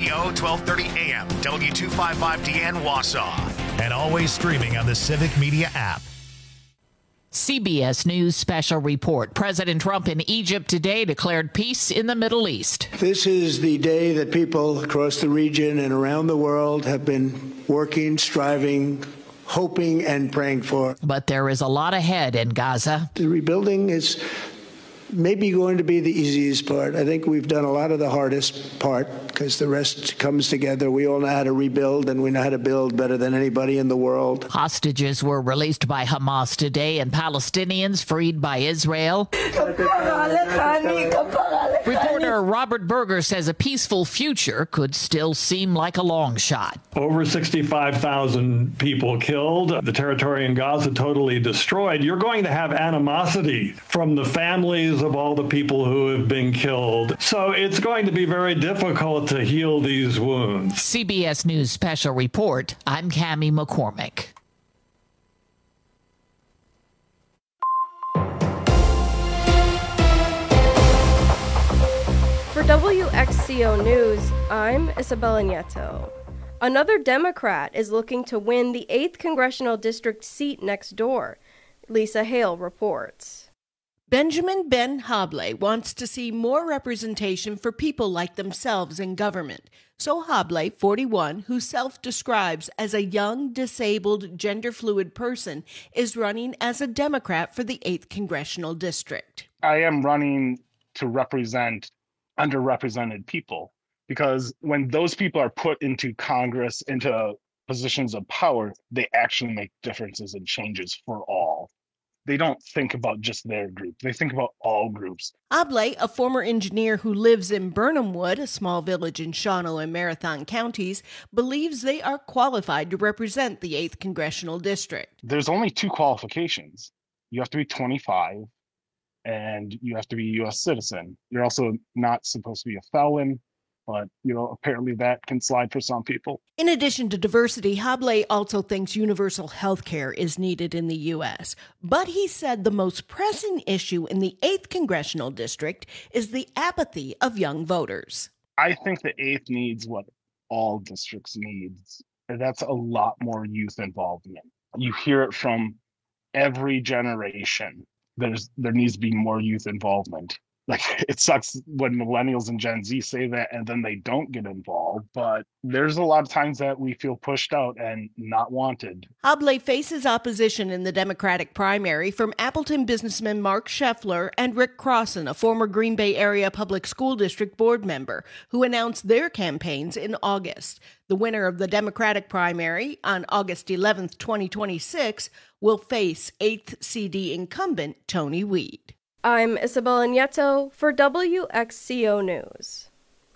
WXCO 1230 AM, W255DN Wausau, and always streaming on the Civic Media app. CBS News special report. President Trump in Egypt today declared peace in the Middle East. This is the day that people across the region and around the world have been working, striving, hoping, and praying for. But there is a lot ahead in Gaza. The rebuilding is maybe going to be the easiest part. I think we've done a lot of the hardest part because the rest comes together. We all know how to rebuild, and we know how to build better than anybody in the world. Hostages were released by Hamas today and Palestinians freed by Israel. Reporter Robert Berger says a peaceful future could still seem like a long shot. Over 65,000 people killed, the territory in Gaza totally destroyed. You're going to have animosity from the families of all the people who have been killed. So it's going to be very difficult to heal these wounds. CBS News special report. I'm Cammie McCormick. For WXCO News, I'm Isabella Nieto. Another Democrat is looking to win the 8th Congressional District seat next door. Lisa Hale reports. Benjamin Ben Hablé wants to see more representation for people like themselves in government. So Hablé, 41, who self-describes as a young, disabled, gender-fluid person, is running as a Democrat for the 8th Congressional District. I am running to represent underrepresented people, because when those people are put into Congress, into positions of power, they actually make differences and changes for all. They don't think about just their group. They think about all groups. Hablé, a former engineer who lives in Burnham Wood, a small village in Shawano and Marathon counties, believes they are qualified to represent the 8th Congressional District. There's only 2 qualifications. You have to be 25 and you have to be a U.S. citizen. You're also not supposed to be a felon, but, apparently that can slide for some people. In addition to diversity, Hablé also thinks universal health care is needed in the U.S. But he said the most pressing issue in the 8th Congressional District is the apathy of young voters. I think the 8th needs what all districts need, and that's a lot more youth involvement. You hear it from every generation. There needs to be more youth involvement. Like, it sucks when millennials and Gen Z say that and then they don't get involved, but there's a lot of times that we feel pushed out and not wanted. Hablé faces opposition in the Democratic primary from Appleton businessman Mark Scheffler and Rick Crossan, a former Green Bay Area Public School District board member, who announced their campaigns in August. The winner of the Democratic primary on August 11th, 2026, will face 8th CD incumbent Tony Weed. I'm Isabella Nieto for WXCO News.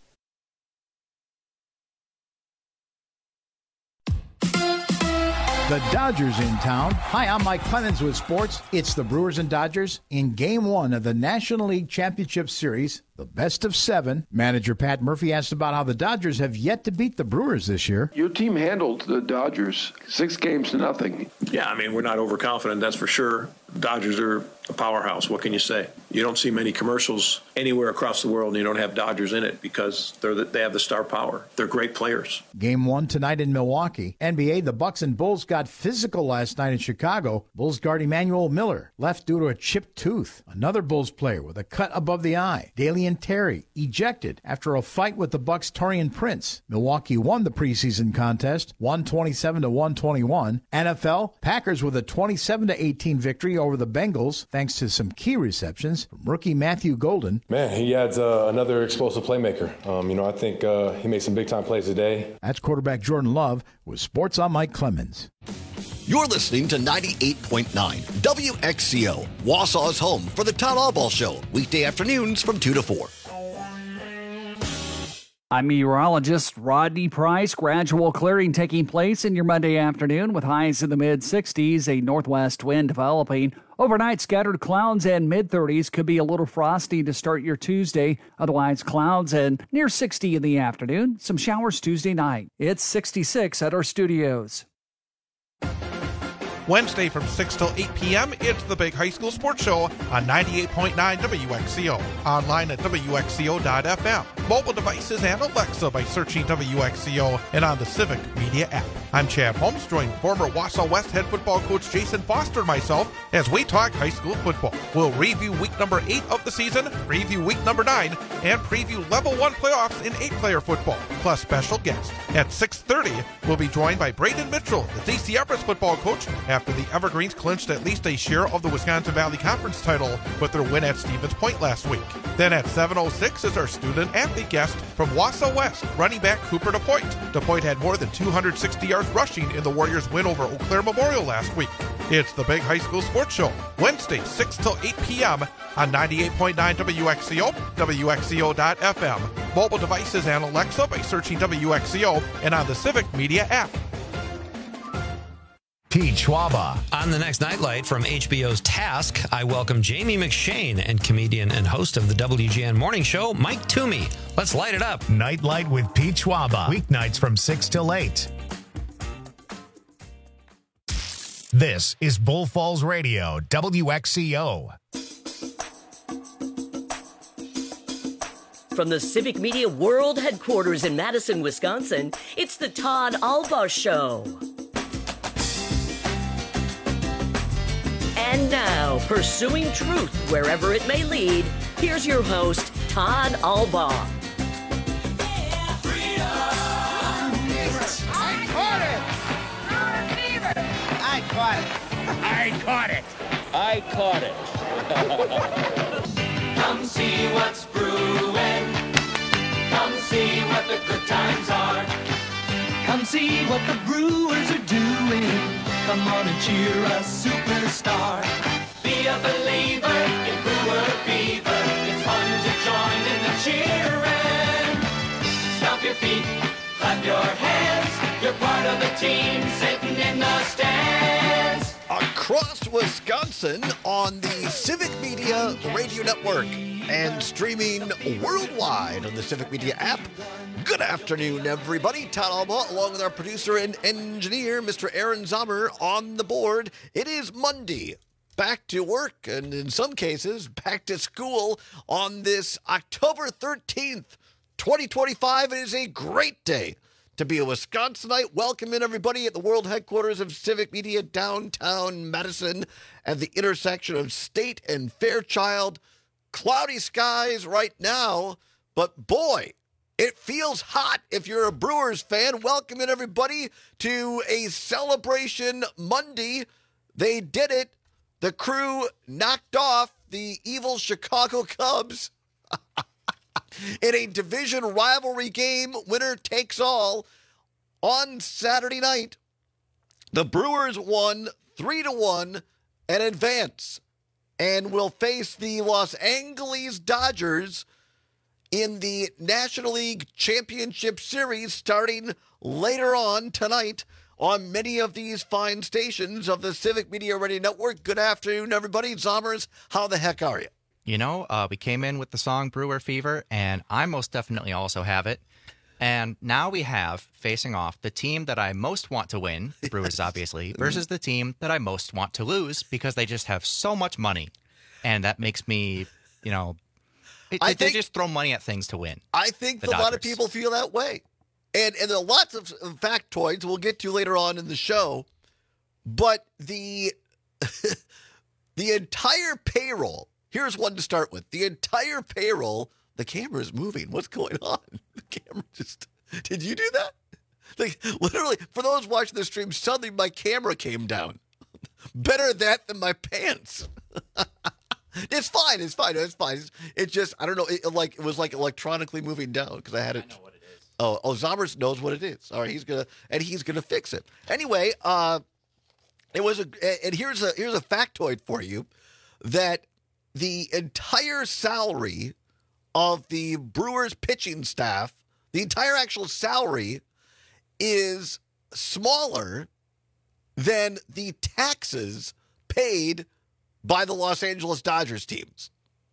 The Dodgers in town. Hi, I'm Mike Clemens with sports. It's the Brewers and Dodgers in Game 1 of the National League Championship Series, the best of 7. Manager Pat Murphy asked about how the Dodgers have yet to beat the Brewers this year. Your team handled the Dodgers 6-0. Yeah, we're not overconfident, that's for sure. Dodgers are a powerhouse. What can you say? You don't see many commercials anywhere across the world and you don't have Dodgers in it because they have the star power. They're great players. Game 1 tonight in Milwaukee. NBA, the Bucks and Bulls got physical last night in Chicago. Bulls guard Emmanuel Miller left due to a chipped tooth. Another Bulls player with a cut above the eye. Dalian Terry ejected after a fight with the Bucks' Taurean Prince. Milwaukee won the preseason contest 127-121. NFL, Packers with a 27-18 victory over the Bengals thanks to some key receptions from rookie Matthew Golden. Man, he adds another explosive playmaker. I think he made some big-time plays today. That's quarterback Jordan Love with Sports on Mike Clemens. You're listening to 98.9 WXCO, Wausau's home for the Todd Allball Show, weekday afternoons from 2 to 4. I'm meteorologist Rodney Price. Gradual clearing taking place in your Monday afternoon with highs in the mid-60s, a northwest wind developing. Overnight, scattered clouds and mid-30s could be a little frosty to start your Tuesday. Otherwise, clouds and near 60 in the afternoon. Some showers Tuesday night. It's 66 at our studios. Wednesday from 6 till 8 p.m., it's the Big High School Sports Show on 98.9 WXCO. Online at WXCO.FM. mobile devices and Alexa by searching WXCO and on the Civic Media app. I'm Chad Holmes, joined former Wausau West head football coach Jason Foster and myself as we talk high school football. We'll review week number 8 of the season, preview week number 9, and preview level 1 playoffs in 8-player football, plus special guests. At 6:30, we'll be joined by Braden Mitchell, the DC Everest football coach, after the Evergreens clinched at least a share of the Wisconsin Valley Conference title with their win at Stevens Point last week. Then at 7:06 is our student-athlete guest from Wausau West, running back Cooper DePoit. DePoit had more than 260 yards rushing in the Warriors' win over Eau Claire Memorial last week. It's the Big High School Sports Show, Wednesday, 6 till 8 p.m. on 98.9 WXCO, WXCO.FM, mobile devices and Alexa by searching WXCO and on the Civic Media app. Pete Schwaba. On the next Nightlight from HBO's Task, I welcome Jamie McShane and comedian and host of the WGN Morning Show, Mike Toomey. Let's light it up. Nightlight with Pete Schwaba. Weeknights from 6 till 8. This is Bull Falls Radio, WXCO. From the Civic Media World Headquarters in Madison, Wisconsin, it's the Todd Albaugh Show. And now, pursuing truth wherever it may lead, here's your host, Todd Albaugh. I caught it. Come see what's brewing. Come see what the good times are. Come see what the Brewers are doing. Come on and cheer a superstar. Be a believer in Brewer Fever. It's fun to join in the cheering. Stomp your feet, clap your hands. You're part of the team sitting in the stands. Across Wisconsin on the Civic Media Radio Network and streaming worldwide on the Civic Media app. Good afternoon, everybody. Todd Albaugh, along with our producer and engineer, Mr. Aaron Zommer, on the board. It is Monday. Back to work, and in some cases, back to school on this October 13th, 2025. It is a great day to be a Wisconsinite. Welcome in, everybody, at the world headquarters of Civic Media, downtown Madison, at the intersection of State and Fairchild. Cloudy skies right now, but boy, it feels hot if you're a Brewers fan. Welcome in, everybody, to a celebration Monday. They did it. The crew knocked off the evil Chicago Cubs in a division rivalry game, winner takes all, on Saturday night. The Brewers won 3-1 and advance, and will face the Los Angeles Dodgers in the National League Championship Series starting later on tonight on many of these fine stations of the Civic Media Radio Network. Good afternoon, everybody. Zommers, how the heck are you? You know, we came in with the song Brewer Fever, and I most definitely also have it. And now we have, facing off, the team that I most want to win, the Brewers obviously, versus the team that I most want to lose because they just have so much money. And that makes me, you know, they just throw money at things to win. I think a lot of people feel that way. And there are lots of factoids we'll get to later on in the show. But the entire payroll, here's one to start with. The entire payroll, the camera's moving. What's going on? The camera just, did you do that? Like, literally, for those watching the stream, suddenly my camera came down. Better that than my pants. It's fine. It's fine. It's just, I don't know. It was like electronically moving down because I had it. I know what it is. Oh, Zommers knows what it is. All right, he's gonna fix it. Anyway, it was and here's a factoid for you that the entire salary of the Brewers pitching staff, the entire actual salary, is smaller than the taxes paid by the Los Angeles Dodgers teams.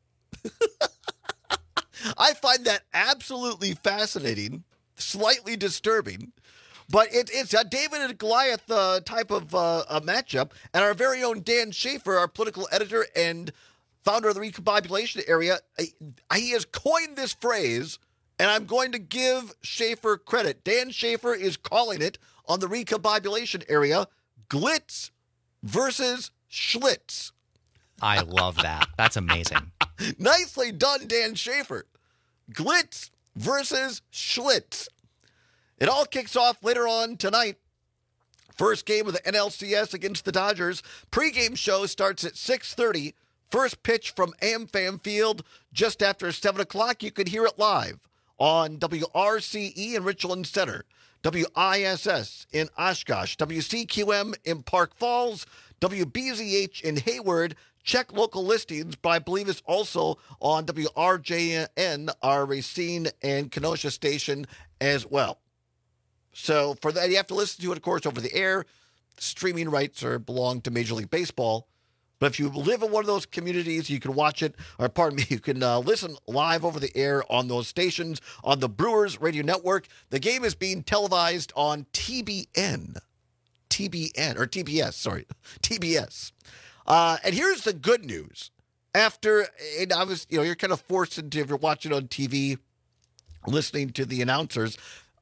I find that absolutely fascinating, slightly disturbing, but it's a David and Goliath type of a matchup. And our very own Dan Schaefer, our political editor and founder of the Recombobulation Area, he has coined this phrase, And I'm going to give Schaefer credit. Dan Schaefer is calling it on the recombobulation area, Glitz versus Schlitz. I love that. That's amazing. Nicely done, Dan Schaefer. Glitz versus Schlitz. It all kicks off later on tonight. First game of the NLCS against the Dodgers. Pre-game show starts at 6:30. First pitch from AmFam Field just after 7 o'clock. You can hear it live on WRCE in Richland Center, WISS in Oshkosh, WCQM in Park Falls, WBZH in Hayward. Check local listings, but I believe it's also on WRJN, our Racine and Kenosha station as well. So for that, you have to listen to it, of course, over the air. Streaming rights belong to Major League Baseball. But if you live in one of those communities, you can watch it, or pardon me, you can listen live over the air on those stations on the Brewers Radio Network. The game is being televised on TBS. And here's the good news. You're kind of forced into, if you're watching on TV, listening to the announcers.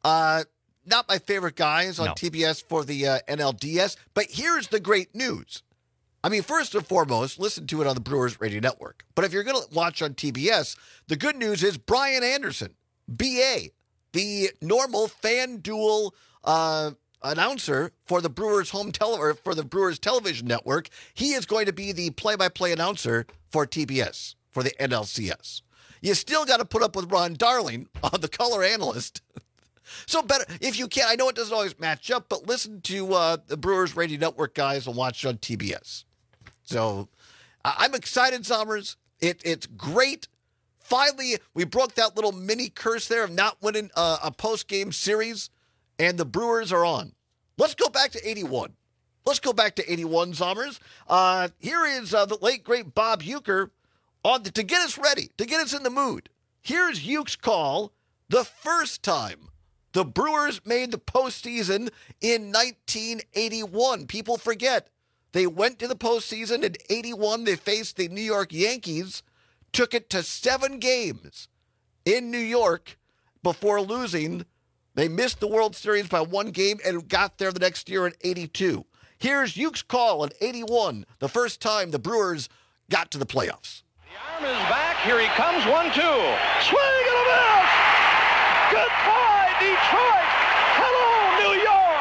Not my favorite guys on TBS for the NLDS, but here's the great news. I mean, first and foremost, listen to it on the Brewers Radio Network. But if you're going to watch on TBS, the good news is Brian Anderson, BA, the normal FanDuel announcer for the Brewers for the Brewers television network, he is going to be the play-by-play announcer for TBS for the NLCS. You still got to put up with Ron Darling on the color analyst. So better, if you can, I know it doesn't always match up, but listen to the Brewers Radio Network guys and watch it on TBS. So I'm excited, Zommers. It's great. Finally, we broke that little mini curse there of not winning a post-game series, and the Brewers are on. Let's go back to 81. Let's go back to 81, Zommers. Here is the late, great Bob Uecker to get us ready, to get us in the mood. Here's Uke's call the first time the Brewers made the postseason in 1981. People forget. They went to the postseason in 81. They faced the New York Yankees, took it to 7 games in New York before losing. They missed the World Series by 1 game and got there the next year in 82. Here's Uke's call in 81, the first time the Brewers got to the playoffs. The arm is back. Here he comes. 1-2. Swing and a miss. Goodbye, Detroit. Hello, New York.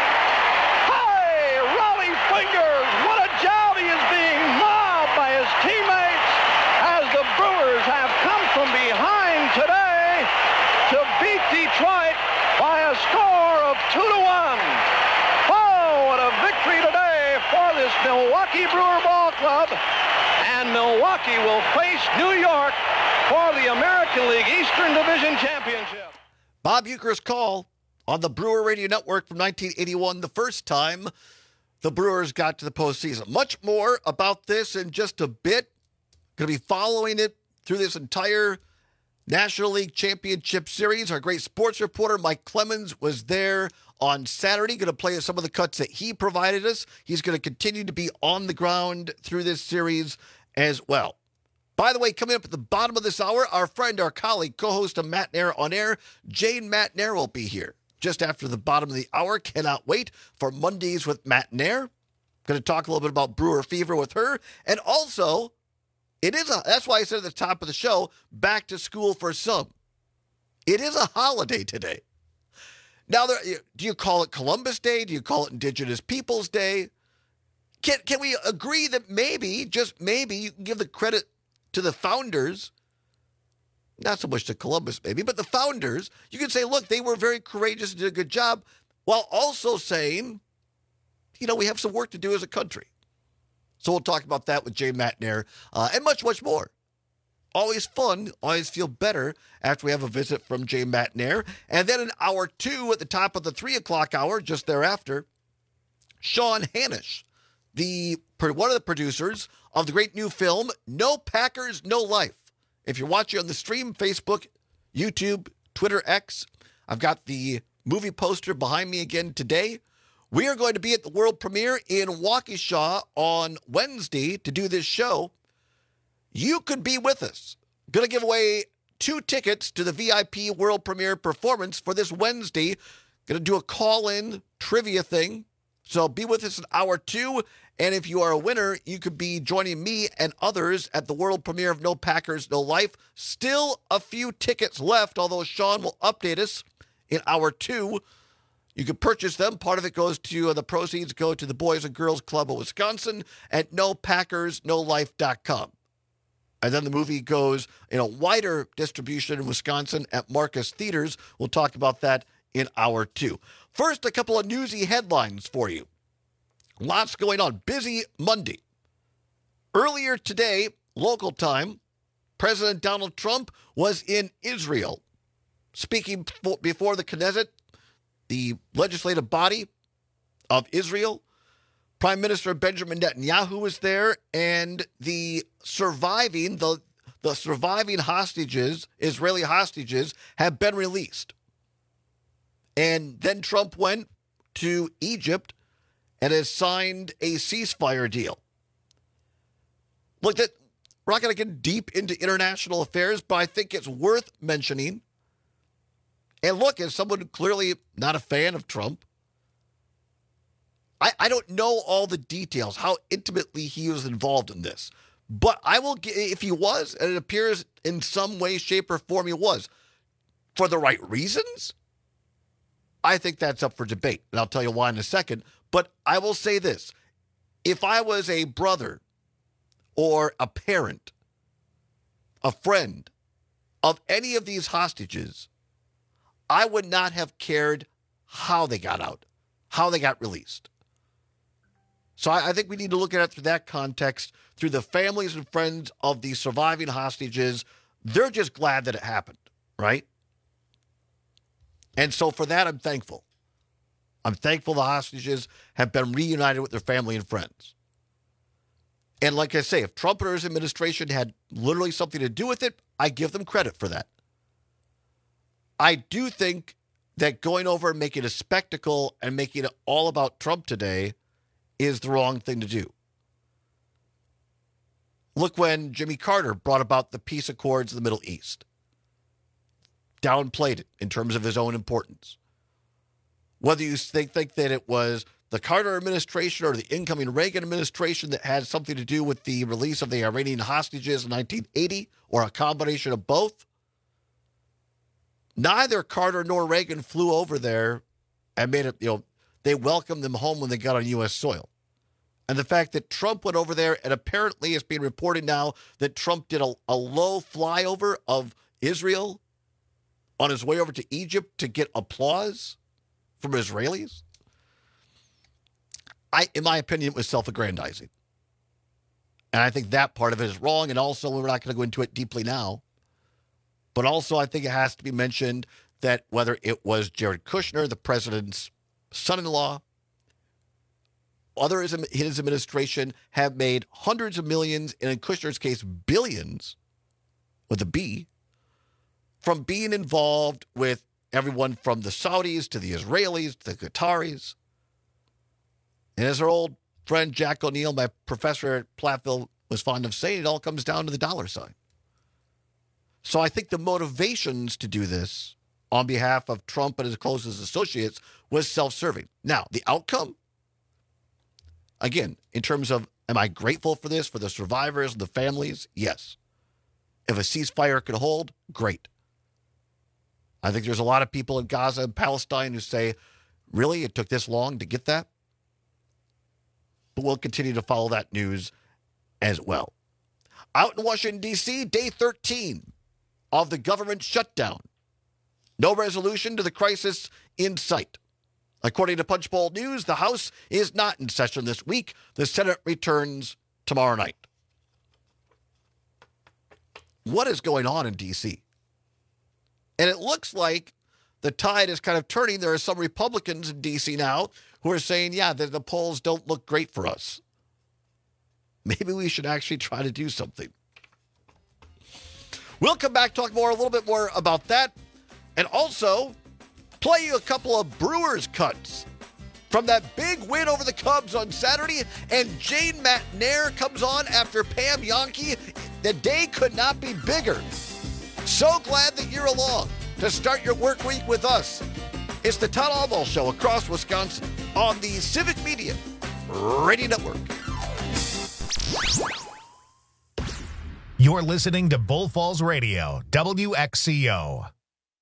Hi, Rollie Fingers. What a job he is being mobbed by his teammates as the Brewers have come from behind today to beat Detroit by a score of 2-1. Oh, what a victory today for this Milwaukee Brewer Ball Club. And Milwaukee will face New York for the American League Eastern Division Championship. Bob Uecker's call on the Brewer Radio Network from 1981, the first time the Brewers got to the postseason. Much more about this in just a bit. Going to be following it through this entire National League Championship Series. Our great sports reporter, Mike Clemens, was there on Saturday. Going to play some of the cuts that he provided us. He's going to continue to be on the ground through this series as well. By the way, coming up at the bottom of this hour, our friend, our colleague, co-host of Matt Nair on Air, Jane Matt Nair will be here just after the bottom of the hour. Cannot wait for Mondays with Matt Nair. Going to talk a little bit about Brewer Fever with her. And also, that's why I said at the top of the show, back to school for some. It is a holiday today. Now, do you call it Columbus Day? Do you call it Indigenous Peoples Day? Can we agree that maybe, just maybe, you can give the credit to the founders, not so much to Columbus maybe, but the founders, you can say, look, they were very courageous and did a good job, while also saying, we have some work to do as a country. So we'll talk about that with Jay Matt Nair and much, much more. Always fun, always feel better after we have a visit from Jay Matt Nair. And then in hour 2 at the top of the 3 o'clock hour, just thereafter, Sean Hanish, one of the producers of the great new film, No Packers, No Life. If you're watching on the stream, Facebook, YouTube, Twitter, X, I've got the movie poster behind me again today. We are going to be at the world premiere in Waukesha on Wednesday to do this show. You could be with us. Going to give away 2 tickets to the VIP world premiere performance for this Wednesday. Going to do a call-in trivia thing. So be with us in hour 2. And if you are a winner, you could be joining me and others at the world premiere of No Packers, No Life. Still a few tickets left, although Sean will update us in hour 2. You can purchase them. Part of it goes to, the proceeds go to the Boys and Girls Club of Wisconsin at NoPackersNoLife.com. And then the movie goes in a wider distribution in Wisconsin at Marcus Theaters. We'll talk about that in hour 2. First, a couple of newsy headlines for you. Lots going on. Busy Monday. Earlier today, local time, President Donald Trump was in Israel, speaking before the Knesset, the legislative body of Israel. Prime Minister Benjamin Netanyahu was there, and the surviving hostages, Israeli hostages, have been released. And then Trump went to Egypt and has signed a ceasefire deal. Look, we're not going to get deep into international affairs, but I think it's worth mentioning. And look, as someone clearly not a fan of Trump, I don't know all the details, how intimately he was involved in this. But I will, if he was, and it appears in some way, shape, or form he was, for the right reasons, I think that's up for debate. And I'll tell you why in a second. But I will say this. If I was a brother or a parent, a friend of any of these hostages, I would not have cared how they got out, how they got released. So I think we need to look at it through that context, through the families and friends of the surviving hostages. They're just glad that it happened, right? And so for that, I'm thankful. I'm thankful the hostages have been reunited with their family and friends. And like I say, if Trump or his administration had literally something to do with it, I give them credit for that. I do think that going over and making a spectacle and making it all about Trump today is the wrong thing to do. Look when Jimmy Carter brought about the peace accords in the Middle East. Downplayed it in terms of his own importance. Whether you think that it was the Carter administration or the incoming Reagan administration that had something to do with the release of the Iranian hostages in 1980, or a combination of both, neither Carter nor Reagan flew over there and made it, they welcomed them home when they got on U.S. soil. And the fact that Trump went over there, and apparently it's being reported now that Trump did a low flyover of Israel on his way over to Egypt to get applause from Israelis, in my opinion, it was self-aggrandizing. And I think that part of it is wrong. And also, we're not going to go into it deeply now. But also, I think it has to be mentioned that whether it was Jared Kushner, the president's son-in-law, others in his administration have made hundreds of millions, and in Kushner's case, billions, with a B, from being involved with everyone from the Saudis to the Israelis to the Qataris. And as our old friend Jack O'Neill, my professor at Platteville, was fond of saying, it all comes down to the dollar sign. So I think the motivations to do this on behalf of Trump and his closest associates was self-serving. Now, the outcome, again, in terms of, am I grateful for this, for the survivors and the families? Yes. If a ceasefire could hold, great. I think there's a lot of people in Gaza and Palestine who say, really, it took this long to get that? But we'll continue to follow that news as well. Out in Washington, D.C., day 13 of the government shutdown. No resolution to the crisis in sight. According to Punchbowl News, the House is not in session this week. The Senate returns tomorrow night. What is going on in D.C.? And it looks like the tide is kind of turning. There are some Republicans in D.C. now who are saying, yeah, the polls don't look great for us. Maybe we should actually try to do something. We'll come back, talk a little bit more about that, and also play you a couple of Brewers cuts from that big win over the Cubs on Saturday. And Jane McNair comes on after Pam Jahnke. The day could not be bigger. So glad that you're along to start your work week with us. It's the Todd Almo Show across Wisconsin on the Civic Media Radio Network. You're listening to Bull Falls Radio, WXCO.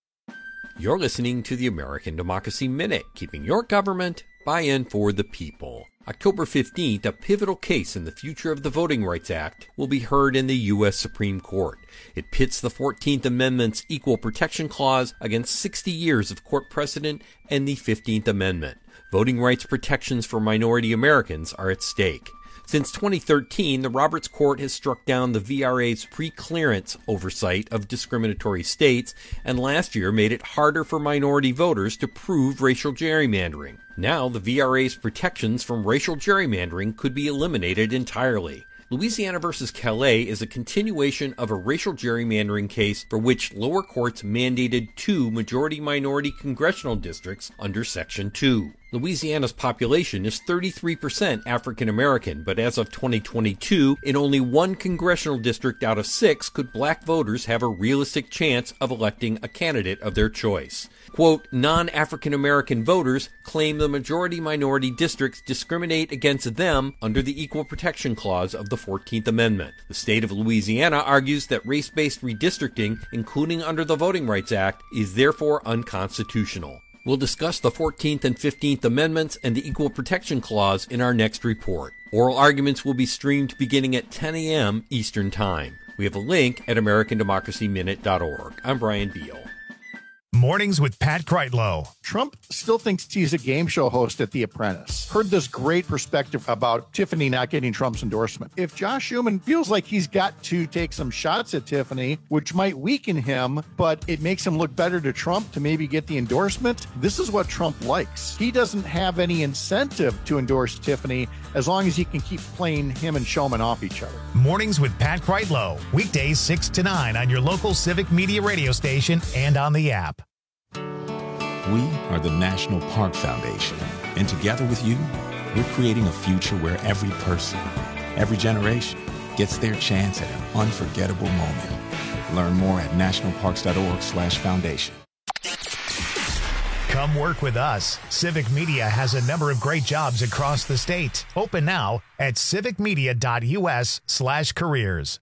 You're listening to the American Democracy Minute, keeping your government buy-in for the people. October 15th, a pivotal case in the future of the Voting Rights Act will be heard in the U.S. Supreme Court. It pits the 14th Amendment's Equal Protection Clause against 60 years of court precedent and the 15th Amendment. Voting rights protections for minority Americans are at stake. Since 2013, the Roberts Court has struck down the VRA's pre-clearance oversight of discriminatory states, and last year made it harder for minority voters to prove racial gerrymandering. Now, the VRA's protections from racial gerrymandering could be eliminated entirely. Louisiana versus Calais is a continuation of a racial gerrymandering case for which lower courts mandated 2 majority-minority congressional districts under Section 2. Louisiana's population is 33% African American, but as of 2022, in only 1 congressional district out of 6 could black voters have a realistic chance of electing a candidate of their choice. Quote, non-African American voters claim the majority-minority districts discriminate against them under the Equal Protection Clause of the 14th Amendment. The state of Louisiana argues that race-based redistricting, including under the Voting Rights Act, is therefore unconstitutional. We'll discuss the 14th and 15th Amendments and the Equal Protection Clause in our next report. Oral arguments will be streamed beginning at 10 a.m. Eastern Time. We have a link at AmericanDemocracyMinute.org. I'm Brian Beal. Mornings with Pat Kreitlow. Trump still thinks he's a game show host at The Apprentice. Heard this great perspective about Tiffany not getting Trump's endorsement. If Josh Schumann feels like he's got to take some shots at Tiffany, which might weaken him, but it makes him look better to Trump to maybe get the endorsement, this is what Trump likes. He doesn't have any incentive to endorse Tiffany as long as he can keep playing him and Schumann off each other. Mornings with Pat Kreitlow. Weekdays 6 to 9 on your local Civic Media radio station and on the app. We are the National Park Foundation, and together with you, we're creating a future where every person, every generation, gets their chance at an unforgettable moment. Learn more at nationalparks.org/foundation. Come work with us. Civic Media has a number of great jobs across the state. Open now at civicmedia.us/careers.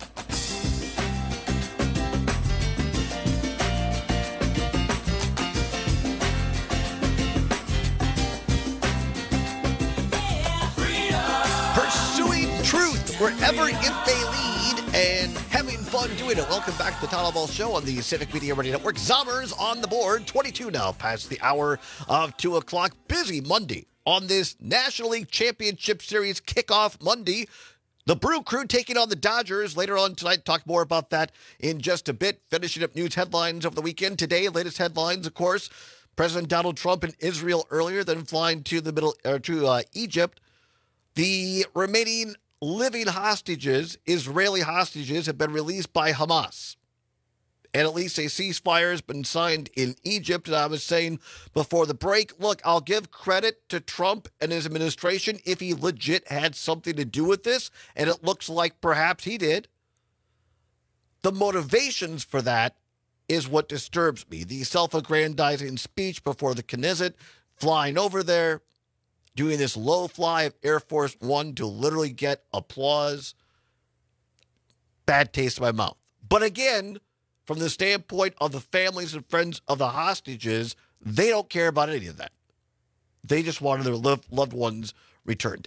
Wherever it may lead, and having fun doing it. Welcome back to the Todd Almo Show on the Civic Media Radio Network. Zommers on the board, 22 now, past the hour of 2 o'clock. Busy Monday on this National League Championship Series kickoff Monday. The Brew Crew taking on the Dodgers later on tonight. Talk more about that in just a bit. Finishing up news headlines over the weekend. Today, latest headlines, of course, President Donald Trump in Israel earlier, then flying to Egypt. The remaining living hostages, Israeli hostages, have been released by Hamas. And at least a ceasefire has been signed in Egypt. And I was saying before the break, look, I'll give credit to Trump and his administration if he legit had something to do with this. And it looks like perhaps he did. The motivations for that is what disturbs me. The self-aggrandizing speech before the Knesset, flying over there, doing this low fly of Air Force One to literally get applause. Bad taste in my mouth. But again, from the standpoint of the families and friends of the hostages, they don't care about any of that. They just wanted their loved ones returned.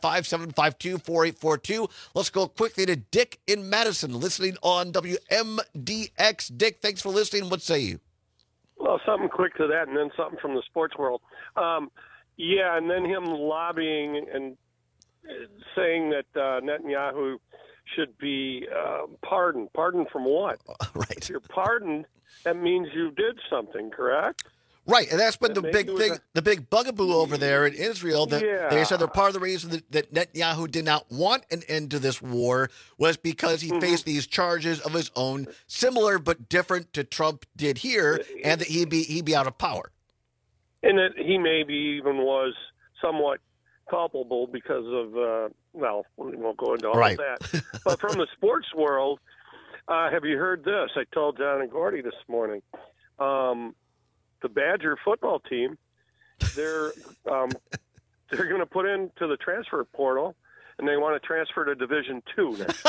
855-752-4842. Let's go quickly to Dick in Madison, listening on WMDX. Dick, thanks for listening. What say you? Well, something quick to that, and then something from the sports world. Yeah, and then him lobbying and saying that Netanyahu should be pardoned. Pardoned from what? Right. If you're pardoned, that means you did something, correct? Right, and that's been the big thing, the big bugaboo over there in Israel. That They said that part of the reason that Netanyahu did not want an end to this war was because he faced these charges of his own, similar but different to Trump did here, and that he'd be out of power. And that he maybe even was somewhat culpable because of, well, we won't go into all of that. But from the sports world, Have you heard this? I told John and Gordy this morning. The Badger football team, they're going to put into the transfer portal, and they want to transfer to Division II next.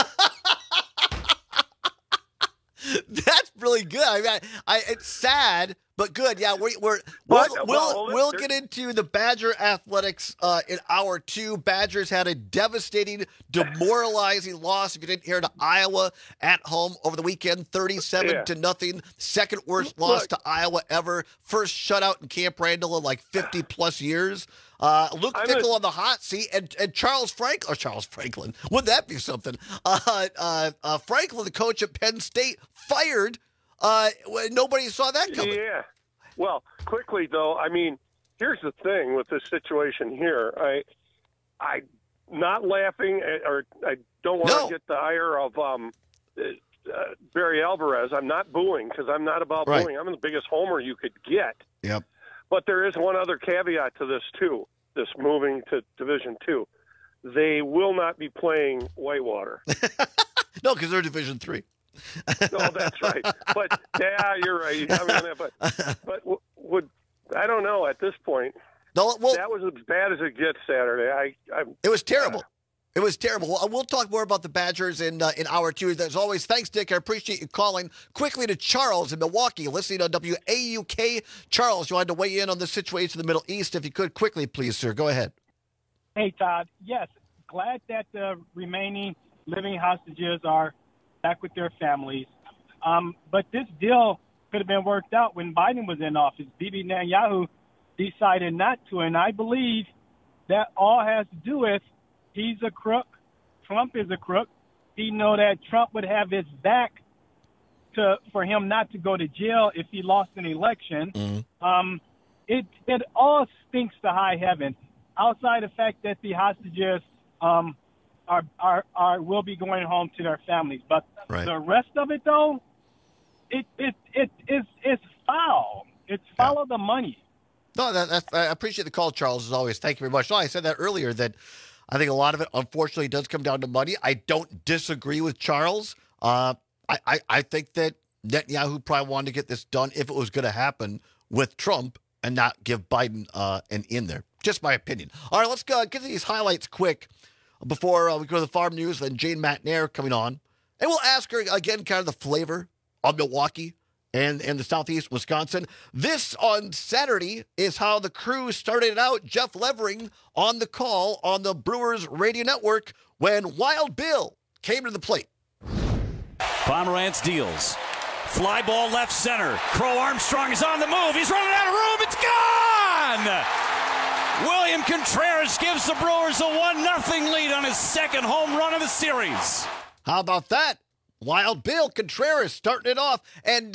That's really good. I mean, it's sad, but good. Yeah, we'll get into the Badger athletics in hour 2. Badgers had a devastating, demoralizing loss. If you didn't hear, to Iowa at home over the weekend, 37-0. Second worst loss to Iowa ever. First shutout in Camp Randall in like 50 plus years. Luke Fickell on the hot seat, and Charles Franklin. Wouldn't that be something? Franklin, the coach at Penn State, fired. Nobody saw that coming. Yeah. Well, quickly though, I mean, here's the thing with this situation here. I'm not laughing, or I don't want to get the ire of Barry Alvarez. I'm not booing, because I'm not about booing. I'm the biggest homer you could get. Yep. But there is one other caveat to this, too, this moving to Division II. They will not be playing Whitewater. No, because they're Division III. No, that's right. But, yeah, you're right. I mean, but I don't know at this point. No, that was as bad as it gets Saturday. It was terrible. It was terrible. We'll talk more about the Badgers in hour 2. As always, thanks, Dick. I appreciate you calling. Quickly to Charles in Milwaukee, listening on WAUK. Charles, you wanted to weigh in on the situation in the Middle East. If you could, quickly, please, sir. Go ahead. Hey, Todd. Yes, glad that the remaining living hostages are back with their families. But this deal could have been worked out when Biden was in office. Bibi Netanyahu decided not to, and I believe that all has to do with he's a crook. Trump is a crook. He know that Trump would have his back for him not to go to jail if he lost an election. Mm-hmm. It all stinks to high heaven. Outside the fact that the hostages will be going home to their families, but the rest of it though, it's foul. It's follow the money. No, I appreciate the call, Charles, as always. Thank you very much. No, I said that earlier, that I think a lot of it, unfortunately, does come down to money. I don't disagree with Charles. I think that Netanyahu probably wanted to get this done, if it was going to happen, with Trump and not give Biden an in there. Just my opinion. All right, let's go get these highlights quick before we go to the farm news. Then Jane Matnair coming on. And we'll ask her, again, kind of the flavor of Milwaukee and the Southeast Wisconsin. This on Saturday is how the crew started out. Jeff Levering on the call on the Brewers Radio Network when Wild Bill came to the plate. Pomerantz deals. Fly ball left center. Crow Armstrong is on the move. He's running out of room. It's gone! William Contreras gives the Brewers a 1-0 lead on his second home run of the series. How about that? Wild Bill Contreras starting it off. And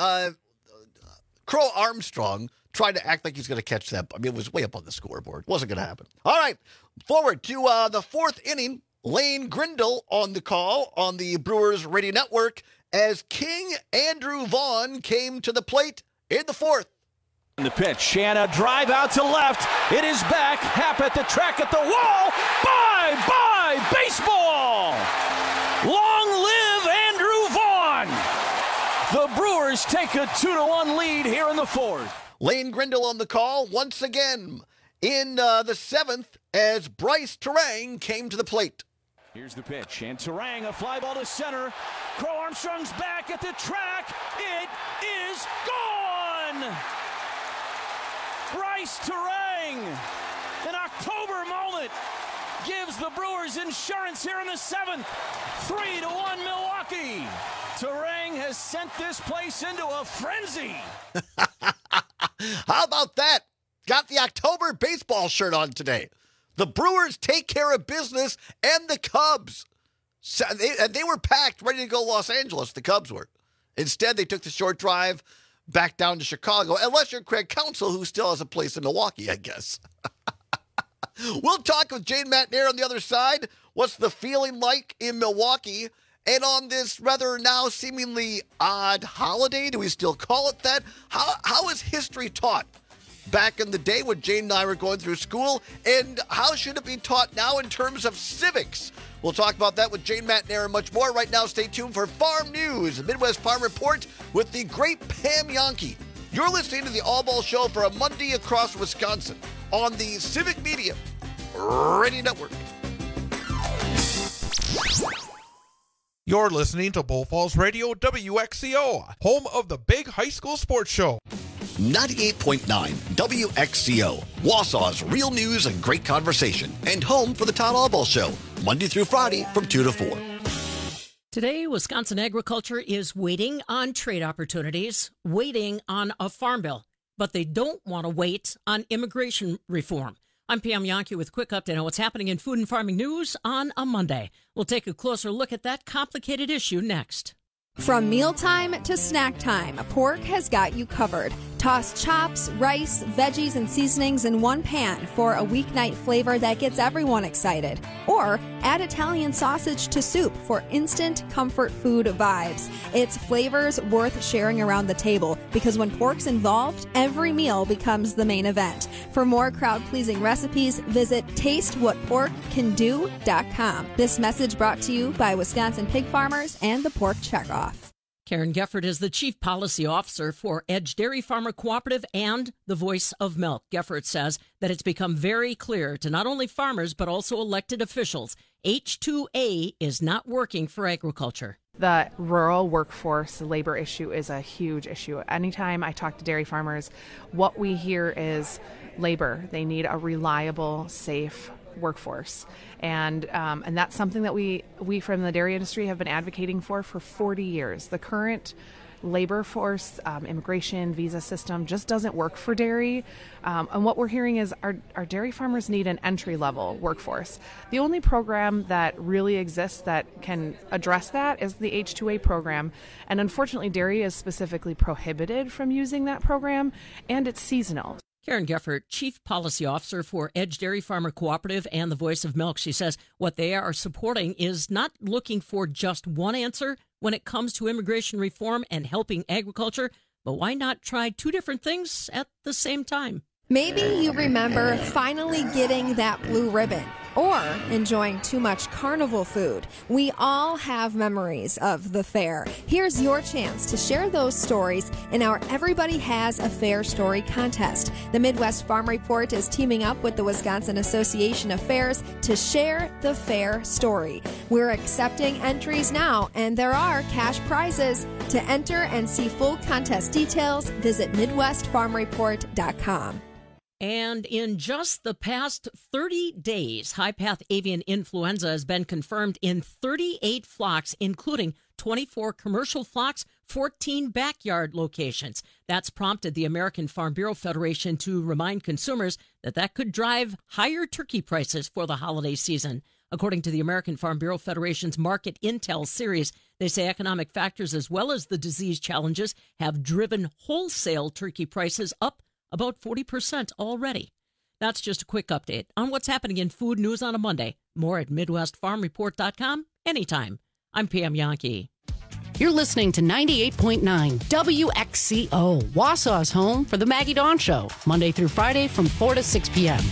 Crow Armstrong tried to act like he's going to catch that. I mean, it was way up on the scoreboard. Wasn't going to happen. All right, forward to the fourth inning. Lane Grindle on the call on the Brewers Radio Network as King Andrew Vaughn came to the plate in the fourth. The pitch, Shanna drive out to left. It is back. Happ at the track at the wall. Bye, baseball. Long live Andrew Vaughn. The Brewers take a 2-1 lead here in the fourth. Lane Grindle on the call once again in the seventh as Bryce Terang came to the plate. Here's the pitch, and Terang, a fly ball to center. Crow Armstrong's back at the track. It is gone. Bryce Terang, an October moment, gives the Brewers insurance here in the seventh. 3-1 Milwaukee. Terang has sent this place into a frenzy. How about that? Got the October baseball shirt on today. The Brewers take care of business, and the Cubs. They were packed, ready to go Los Angeles, the Cubs were. Instead, they took the short drive back down to Chicago, unless you're Craig Counsell, who still has a place in Milwaukee, I guess. We'll talk with Jane Matnair on the other side. What's the feeling like in Milwaukee? And on this rather now seemingly odd holiday, do we still call it that? How is history taught back in the day when Jane and I were going through school? And how should it be taught now in terms of civics? We'll talk about that with Jane McNair and much more. Right now, stay tuned for Farm News, the Midwest Farm Report with the great Pam Jahnke. You're listening to the All Ball Show for a Monday across Wisconsin on the Civic Media Radio Network. You're listening to Bull Falls Radio, WXCO, home of the big high school sports show. 98.9 WXCO, Wausau's real news and great conversation, and home for the Todd Allball Show, Monday through Friday from 2 to 4. Today, Wisconsin agriculture is waiting on trade opportunities, waiting on a farm bill, but they don't want to wait on immigration reform. I'm Pam Jahnke with a quick update on what's happening in food and farming news on a Monday. We'll take a closer look at that complicated issue next. From mealtime to snack time, Pork has got you covered. Toss chops, rice, veggies, and seasonings in one pan for a weeknight flavor that gets everyone excited. Or add Italian sausage to soup for instant comfort food vibes. It's flavors worth sharing around the table because when Pork's involved, every meal becomes the main event. For more crowd-pleasing recipes, visit tastewhatporkcando.com. This message brought to you by Wisconsin pig farmers and the Pork Checkoff. Karen Geffert is the Chief Policy Officer for Edge Dairy Farmer Cooperative and the Voice of Milk. Geffert says that it's become very clear to not only farmers but also elected officials, H-2A is not working for agriculture. The rural workforce labor issue is a huge issue. Anytime I talk to dairy farmers, what we hear is labor. They need a reliable, safe workforce. And that's something that we from the dairy industry have been advocating for 40 years. The current labor force, immigration, visa system just doesn't work for dairy. And what we're hearing is our dairy farmers need an entry-level workforce. The only program that really exists that can address that is the H-2A program. And unfortunately, dairy is specifically prohibited from using that program, and it's seasonal. Karen Geffert, Chief Policy Officer for Edge Dairy Farmer Cooperative and the Voice of Milk. She says what they are supporting is not looking for just one answer when it comes to immigration reform and helping agriculture, but why not try two different things at the same time? Maybe you remember finally getting that blue ribbon or enjoying too much carnival food. We all have memories of the fair. Here's your chance to share those stories in our Everybody Has a Fair Story contest. The Midwest Farm Report is teaming up with the Wisconsin Association of Fairs to share the fair story. We're accepting entries now, and there are cash prizes. To enter and see full contest details, visit MidwestFarmReport.com. And in just the past 30 days, high-path avian influenza has been confirmed in 38 flocks, including 24 commercial flocks, 14 backyard locations. That's prompted the American Farm Bureau Federation to remind consumers that could drive higher turkey prices for the holiday season. According to the American Farm Bureau Federation's Market Intel series, they say economic factors as well as the disease challenges have driven wholesale turkey prices up about 40% already. That's just a quick update on what's happening in food news on a Monday. More at MidwestFarmReport.com anytime. I'm Pam Jahnke. You're listening to 98.9 WXCO, Wausau's home for the Maggie Dawn Show, Monday through Friday from 4 to 6 p.m.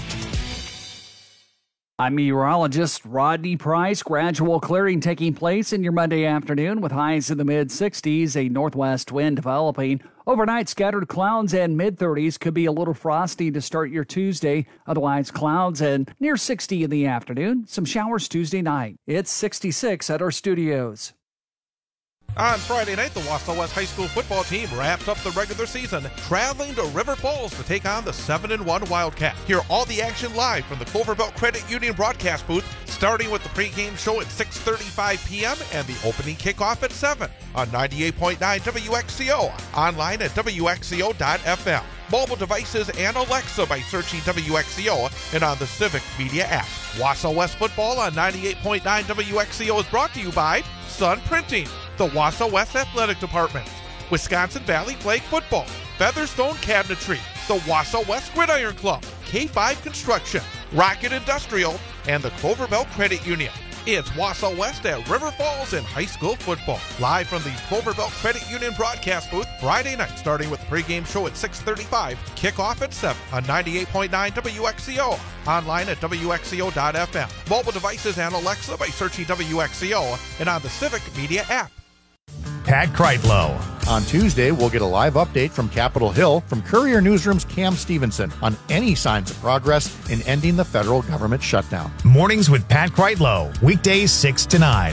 I'm meteorologist Rodney Price. Gradual clearing taking place in your Monday afternoon with highs in the mid-60s, a northwest wind developing. Overnight, scattered clouds and mid-30s could be a little frosty to start your Tuesday. Otherwise, clouds and near 60 in the afternoon. Some showers Tuesday night. It's 66 at our studios. On Friday night, the Wausau West High School football team wraps up the regular season, traveling to River Falls to take on the 7-1 Wildcats. Hear all the action live from the Clover Belt Credit Union broadcast booth, starting with the pregame show at 6:35 p.m. and the opening kickoff at 7 on 98.9 WXCO, online at WXCO.FM. Mobile devices and Alexa by searching WXCO and on the Civic Media app. Wausau West football on 98.9 WXCO is brought to you by Sun Printing, the Wausau West Athletic Department, Wisconsin Valley Flag Football, Featherstone Cabinetry, the Wausau West Gridiron Club, K5 Construction, Rocket Industrial, and the Clover Belt Credit Union. It's Wausau West at River Falls in high school football. Live from the Clover Belt Credit Union broadcast booth Friday night, starting with the pregame show at 6:35, kickoff at 7 on 98.9 WXCO. Online at WXCO.FM. Mobile devices and Alexa by searching WXCO and on the Civic Media app. Pat Kreitlow. On Tuesday, we'll get a live update from Capitol Hill from Courier Newsroom's Cam Stevenson on any signs of progress in ending the federal government shutdown. Mornings with Pat Kreitlow. Weekdays 6 to 9.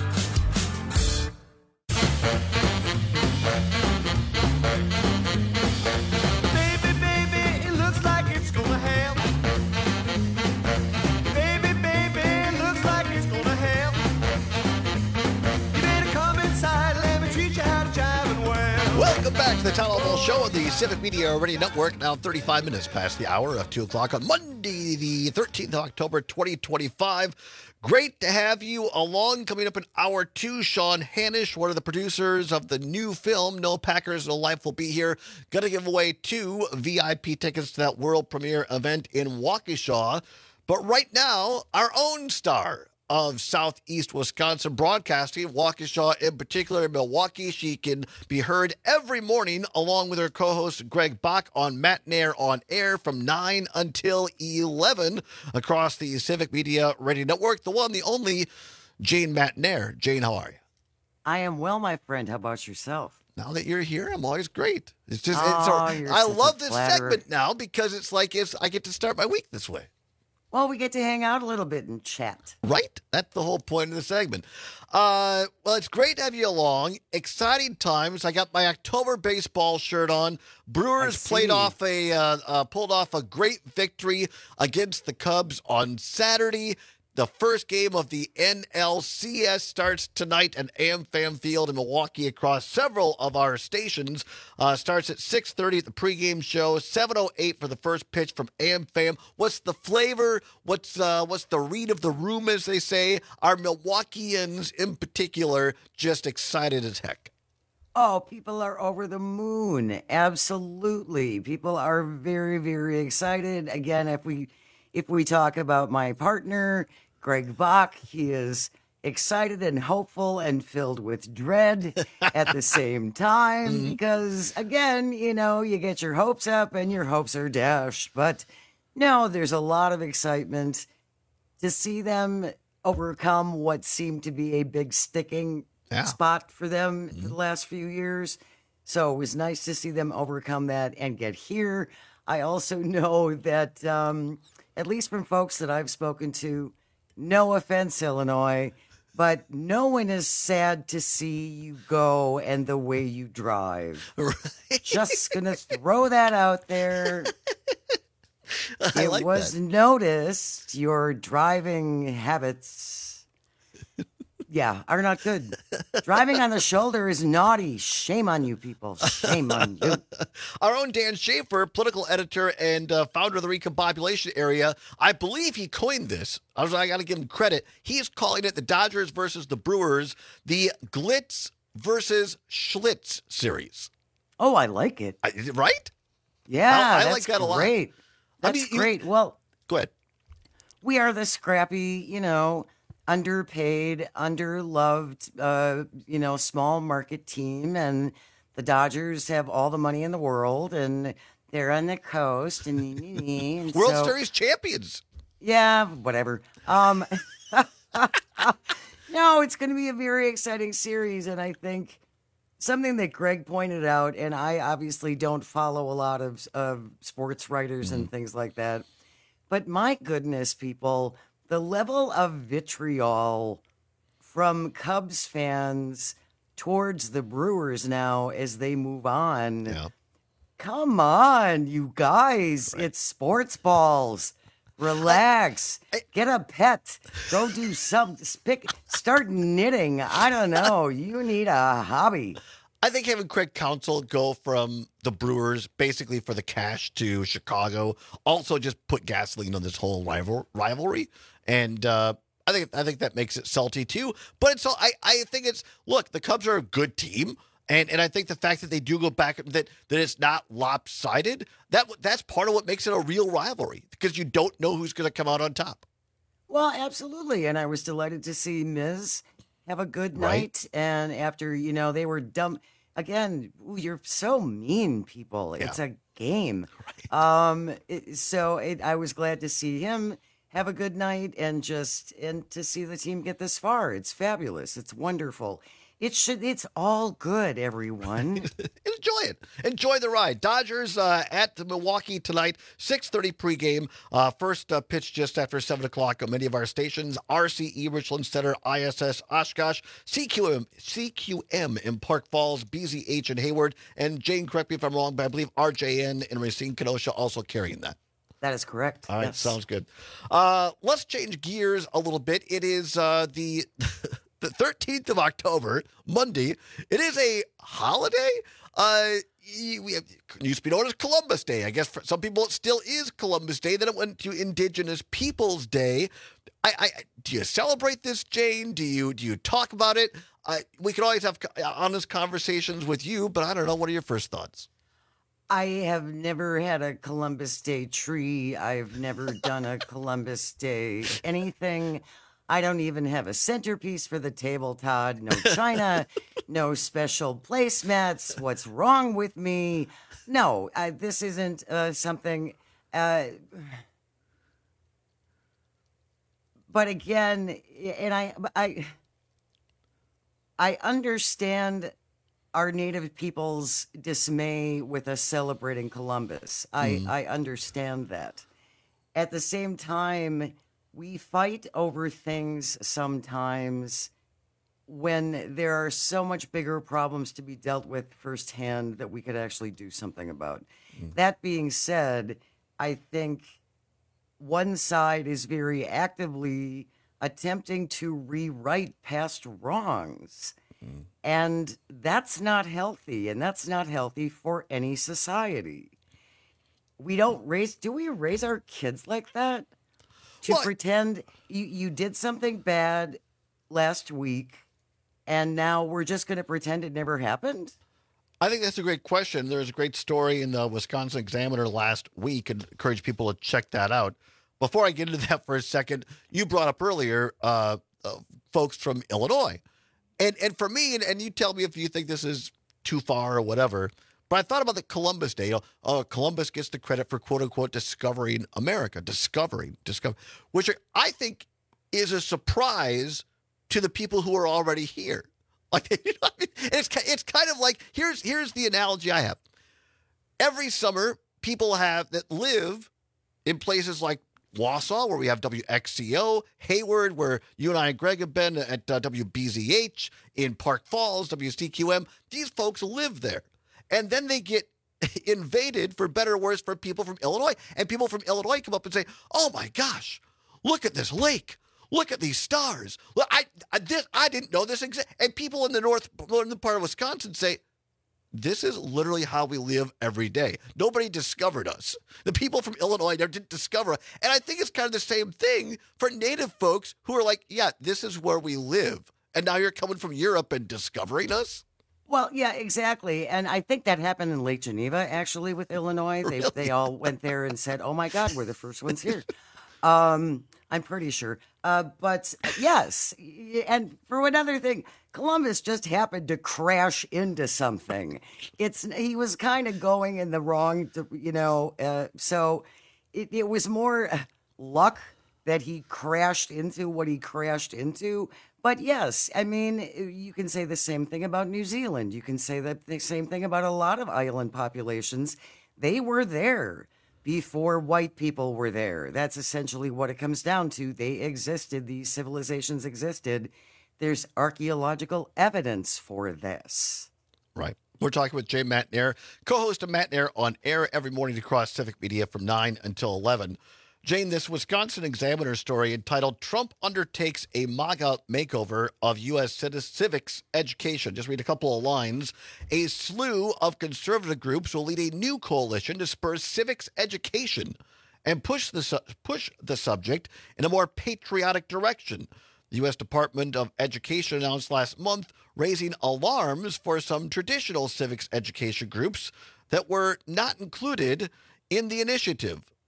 Welcome back to the Town Hall Show on the Civic Media Radio Network. Now 35 minutes past the hour of 2 o'clock on Monday, the 13th of October, 2025. Great to have you along. Coming up in hour 2, Sean Hanish, one of the producers of the new film, No Packers, No Life, will be here. Going to give away 2 VIP tickets to that world premiere event in Waukesha. But right now, our own star of Southeast Wisconsin broadcasting, Waukesha in particular, in Milwaukee. She can be heard every morning along with her co-host Greg Bach on Matt Nair on Air from 9 until 11 across the Civic Media Radio Network. The one, the only, Jane Matt Nair. Jane, how are you? I am well, my friend. How about yourself? Now that you're here, I'm always great. It's just, you're I such love a this flatterer. segment now because it's like I get to start my week this way. Well, we get to hang out a little bit and chat. Right? That's the whole point of the segment. Well, it's great to have you along. Exciting times. I got my October baseball shirt on. Brewers pulled off a great victory against the Cubs on Saturday. The first game of the NLCS starts tonight at AmFam Field in Milwaukee across several of our stations. Starts at 6:30 at the pregame show, 7:08 for the first pitch from AmFam. What's the flavor? What's the read of the room, as they say? Our Milwaukeeans in particular just excited as heck. Oh, people are over the moon. Absolutely. People are very, very excited. Again, if we talk about my partner, Greg Bach, he is excited and hopeful and filled with dread at the same time because, again, you get your hopes up and your hopes are dashed. But no, there's a lot of excitement to see them overcome what seemed to be a big sticking spot for them for the last few years. So it was nice to see them overcome that and get here. I also know that, at least from folks that I've spoken to, no offense, Illinois, but no one is sad to see you go and the way you drive. Right. Just going to throw that out there. It was noticed your driving habits, are not good. Driving on the shoulder is naughty. Shame on you, people. Shame on you. Our own Dan Schaefer, political editor and founder of the Recombobulation Area, I believe he coined this. I got to give him credit. He's calling it the Dodgers versus the Brewers, the Glitz versus Schlitz series. Oh, I like it. Right? Yeah, I like that a lot. That's great. Well, go ahead. We are the scrappy, underpaid, underloved, small market team, and the Dodgers have all the money in the world, and they're on the coast, and World Series champions. Yeah, whatever. No, it's going to be a very exciting series, and I think something that Greg pointed out, and I obviously don't follow a lot of sports writers and things like that, but my goodness, people, the level of vitriol from Cubs fans towards the Brewers now as they move on. Yeah. Come on, you guys. Right. It's sports balls. Relax. Get a pet. Go do something. Start knitting. I don't know. You need a hobby. I think having Craig Counsell go from the Brewers basically for the cash to Chicago also just put gasoline on this whole rivalry. And I think that makes it salty too. But it's all, I think it's, look, the Cubs are a good team. And I think the fact that they do go back, that it's not lopsided, that's part of what makes it a real rivalry, because you don't know who's going to come out on top. Well, absolutely. And I was delighted to see Miz have a good night. And after, they were dumb. Again, you're so mean, people. It's a game. Right. I was glad to see him have a good night and to see the team get this far. It's fabulous. It's wonderful. It's all good, everyone. Enjoy it. Enjoy the ride. Dodgers at Milwaukee tonight, 6:30 pregame. First pitch just after 7 o'clock on many of our stations. RCE Richland Center, ISS Oshkosh, CQM in Park Falls, BZH in Hayward, and Jane, correct me if I'm wrong, but I believe RJN in Racine, Kenosha also carrying that. That is correct. All right, yes. Sounds good. Let's change gears a little bit. It is the 13th of October, Monday. It is a holiday. We used to be known as Columbus Day. I guess for some people it still is Columbus Day. Then it went to Indigenous Peoples Day. Do you celebrate this, Jane? Do you talk about it? We could always have honest conversations with you, but I don't know. What are your first thoughts? I have never had a Columbus Day tree. I've never done a Columbus Day anything. I don't even have a centerpiece for the table, Todd. No china, no special placemats. What's wrong with me? No, this isn't something. But again, and I understand our Native people's dismay with us celebrating Columbus. I understand that. At the same time, we fight over things sometimes when there are so much bigger problems to be dealt with firsthand that we could actually do something about. That being said, I think one side is very actively attempting to rewrite past wrongs. And that's not healthy, and that's not healthy for any society. Do we raise our kids like that? To pretend you did something bad last week, and now we're just going to pretend it never happened? I think that's a great question. There's a great story in the Wisconsin Examiner last week, and encourage people to check that out. Before I get into that for a second, you brought up earlier folks from Illinois. And for me, and you tell me if you think this is too far or whatever, but I thought about the Columbus Day. Columbus gets the credit for quote-unquote discovering America, discovering, which I think is a surprise to the people who are already here. Like, it's kind of like, here's the analogy I have. Every summer, people that live in places like Wausau, where we have WXCO, Hayward, where you and I and Greg have been at WBZH, in Park Falls, WCQM. These folks live there. And then they get invaded, for better or worse, for people from Illinois. And people from Illinois come up and say, oh my gosh, look at this lake. Look at these stars. Look, I didn't know this existed. And people in the northern part of Wisconsin say, this is literally how we live every day. Nobody discovered us. The people from Illinois never did discover us. And I think it's kind of the same thing for Native folks who are like, yeah, this is where we live. And now you're coming from Europe and discovering us? Well, yeah, exactly. And I think that happened in Lake Geneva, actually, with Illinois. Really? They all went there and said, oh, my God, we're the first ones here. I'm pretty sure. But yes, and for another thing, Columbus just happened to crash into something. He was kind of going in the wrong, so it was more luck that he crashed into what he crashed into. But yes, I mean, you can say the same thing about New Zealand. You can say the same thing about a lot of island populations. They were there before white people were there. That's essentially what it comes down to. They existed. These civilizations existed. There's archaeological evidence for this. Right. We're talking with Jay Matnair, co-host of Matnair on air every morning across Civic Media from 9 until 11. Jane, this Wisconsin Examiner story entitled Trump Undertakes a MAGA Makeover of U.S. Civics Education. Just read a couple of lines. A slew of conservative groups will lead a new coalition to spur civics education and push the subject in a more patriotic direction. The U.S. Department of Education announced last month raising alarms for some traditional civics education groups that were not included in the initiative.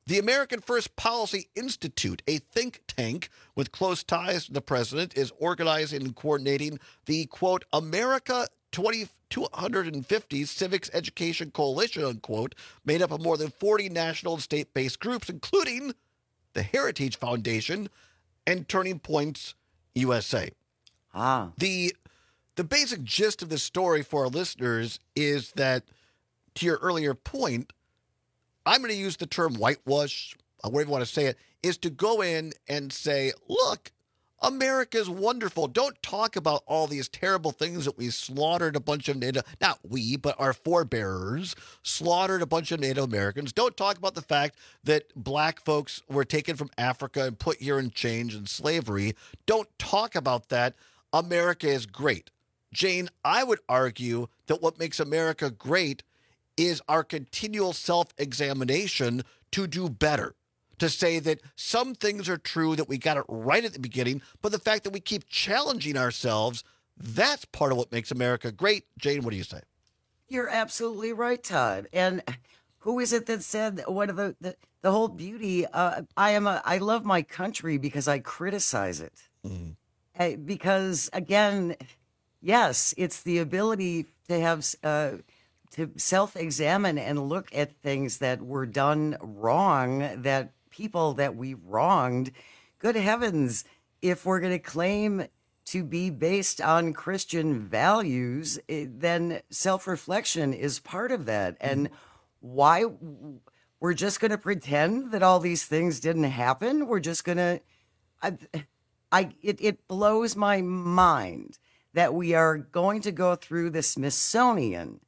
The American First Policy Institute, a think tank with close ties to the president, is organizing and coordinating the, quote, America 250 Civics Education Coalition, unquote, made up of more than 40 national and state-based groups, including the Heritage Foundation and Turning Points USA. The basic gist of the story for our listeners is that, to your earlier point, I'm going to use the term whitewash, whatever you want to say it, is to go in and say, look, America's wonderful. Don't talk about all these terrible things that we slaughtered a bunch of Native, not we, but our forebears slaughtered a bunch of Native Americans. Don't talk about the fact that black folks were taken from Africa and put here in chains and slavery. Don't talk about that. America is great. Jane, I would argue that what makes America great is our continual self-examination to do better, to say that some things are true, that we got it right at the beginning, but the fact that we keep challenging ourselves, that's part of what makes America great. Jane, what do you say? You're absolutely right, Todd. And who is it that said what the whole beauty? I love my country because I criticize it. Because again, yes, it's the ability to have to self-examine and look at things that were done wrong, that people that we wronged. Good heavens, if we're going to claim to be based on Christian values, then self-reflection is part of that. And why we're just going to pretend that all these things didn't happen? We're just going to... It blows my mind that we are going to go through the Smithsonian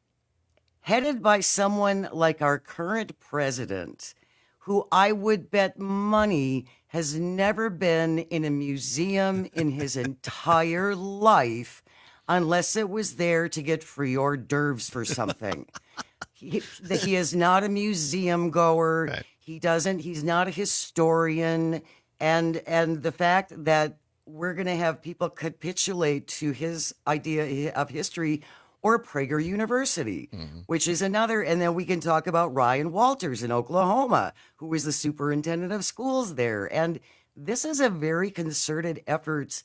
headed by someone like our current president, who I would bet money has never been in a museum in his entire life unless it was there to get free hors d'oeuvres for something. He is not a museum goer. Right. He's not a historian. And the fact that we're going to have people capitulate to his idea of history, or Prager University, which is another. And then we can talk about Ryan Walters in Oklahoma, who was the superintendent of schools there. And this is a very concerted effort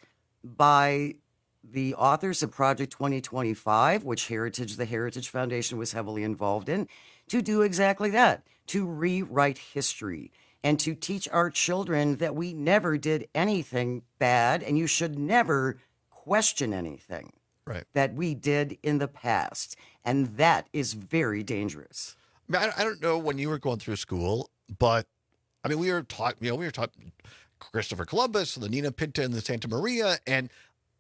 by the authors of Project 2025, which the Heritage Foundation was heavily involved in, to do exactly that, to rewrite history and to teach our children that we never did anything bad and you should never question anything that we did in the past. And that is very dangerous. I don't know when you were going through school, but I mean, we were taught Christopher Columbus, the Nina Pinta and the Santa Maria. And